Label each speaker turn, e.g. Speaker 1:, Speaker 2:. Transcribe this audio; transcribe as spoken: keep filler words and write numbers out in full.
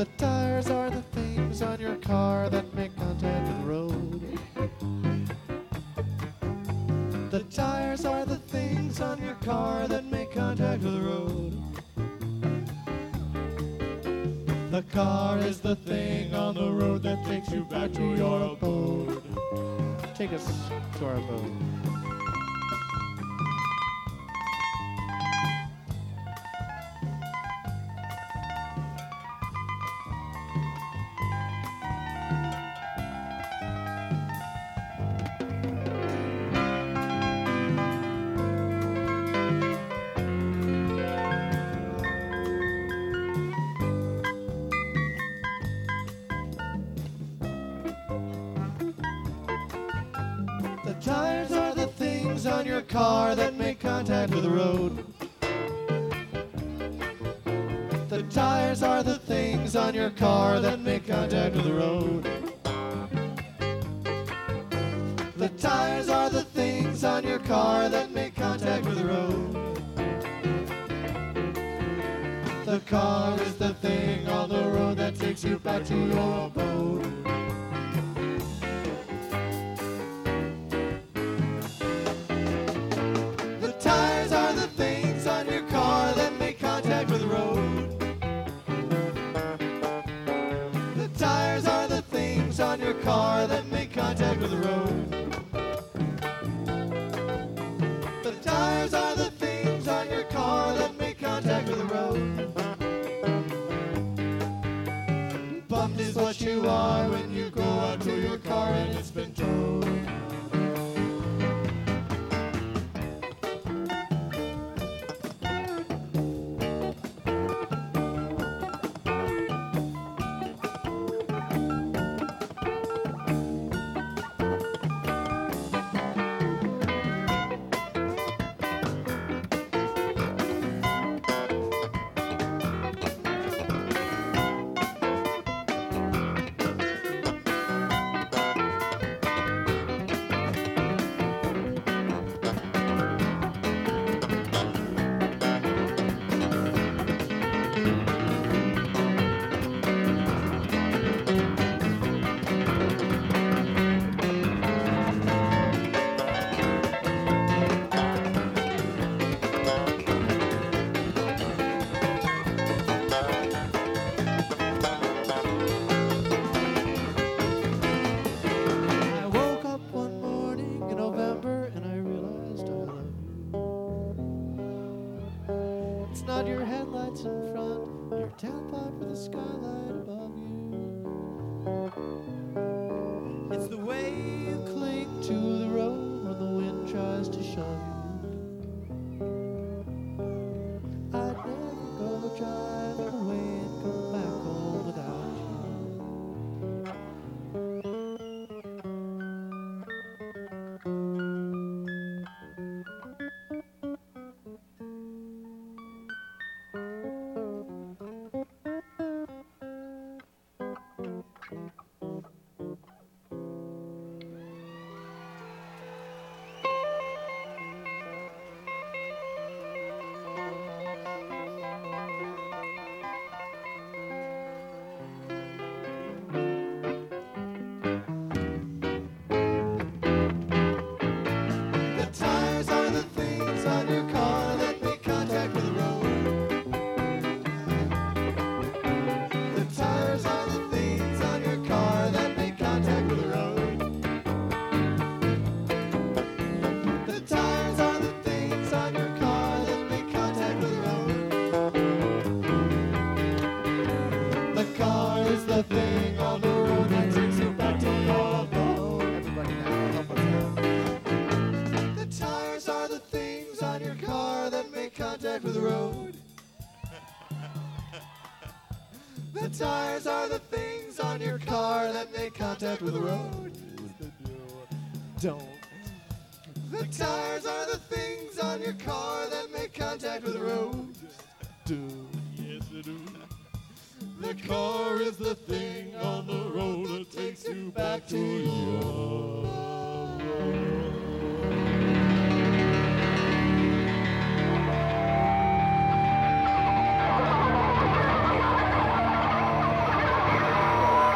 Speaker 1: The tires are the things on your car that make contact with the road. The tires are the things on your car that make contact with the road. The car is the thing on the road that takes you back to your abode. Take us to our abode. Tires are the things on your car that make contact with the road. The tires are the things on your car that make contact with the road. The tires are the things on your car that make contact with the road. The car is the thing on the road that takes you back to your abode. With the road. The tires are the things on your car that make contact with the road. The tires are the things on your car that make contact with the road. Bummed is what you are when you go out to your car and it's been towed. Not your headlights in front, your tailpipe for the skylight above you. It's the way you cling to the road when the wind tries to shove you. I'd never go driving away and come back home without you. The thing on the road that takes you back to your abode. Everybody now, help us out. The tires are the things on your car that make contact with the road. The tires are the things on your car that make contact with the road. Don't. The tires are the things on your car that make contact with the road. Do. Yes, I do. The car is the thing on the road that takes you back to your